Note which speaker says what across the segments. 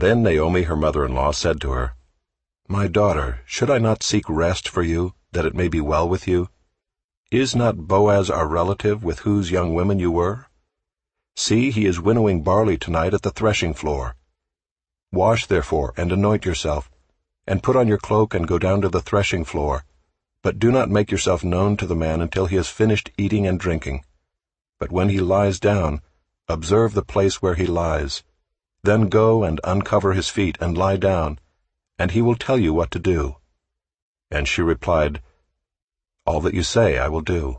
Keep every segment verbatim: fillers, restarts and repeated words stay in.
Speaker 1: Then Naomi her mother-in-law said to her, My daughter, should I not seek rest for you, that it may be well with you? Is not Boaz our relative, with whose young women you were? See, he is winnowing barley tonight at the threshing floor. Wash, therefore, and anoint yourself, and put on your cloak and go down to the threshing floor. But do not make yourself known to the man until he has finished eating and drinking. But when he lies down, observe the place where he lies. Then go and uncover his feet and lie down, and he will tell you what to do. And she replied, All that you say I will do.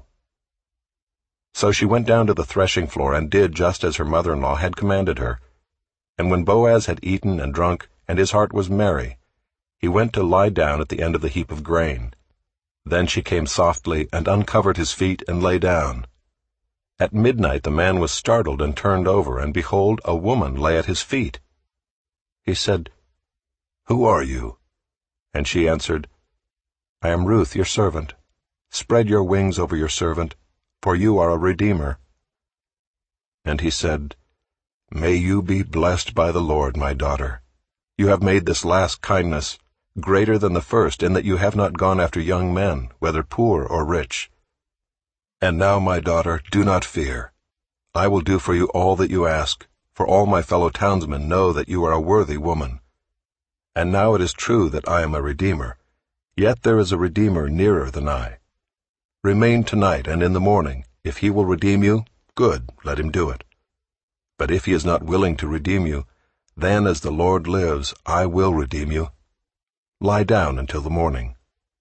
Speaker 1: So she went down to the threshing floor and did just as her mother-in-law had commanded her. And when Boaz had eaten and drunk, and his heart was merry, he went to lie down at the end of the heap of grain. Then she came softly and uncovered his feet and lay down. At midnight the man was startled and turned over, and behold, a woman lay at his feet. He said, Who are you? And she answered, I am Ruth, your servant. Spread your wings over your servant, for you are a redeemer. And he said, May you be blessed by the Lord, my daughter. You have made this last kindness greater than the first, in that you have not gone after young men, whether poor or rich. And now, my daughter, do not fear. I will do for you all that you ask, for all my fellow townsmen know that you are a worthy woman. And now it is true that I am a redeemer, yet there is a redeemer nearer than I. Remain tonight, and in the morning, if he will redeem you, good, let him do it. But if he is not willing to redeem you, then as the Lord lives, I will redeem you. Lie down until the morning.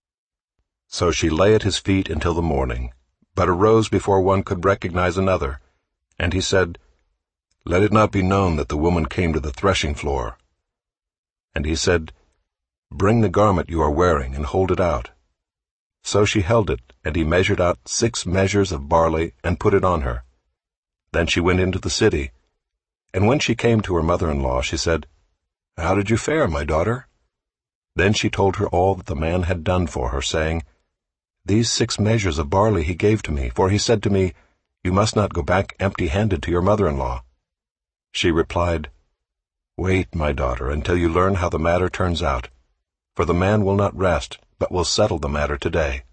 Speaker 1: So she lay at his feet until the morning, but arose before one could recognize another. And he said, Let it not be known that the woman came to the threshing floor. And he said, Bring the garment you are wearing and hold it out. So she held it, and he measured out six measures of barley and put it on her. Then she went into the city. And when she came to her mother-in-law, she said, How did you fare, my daughter? Then she told her all that the man had done for her, saying, These six measures of barley he gave to me, for he said to me, You must not go back empty-handed to your mother-in-law. She replied, Wait, my daughter, until you learn how the matter turns out, for the man will not rest, but will settle the matter today.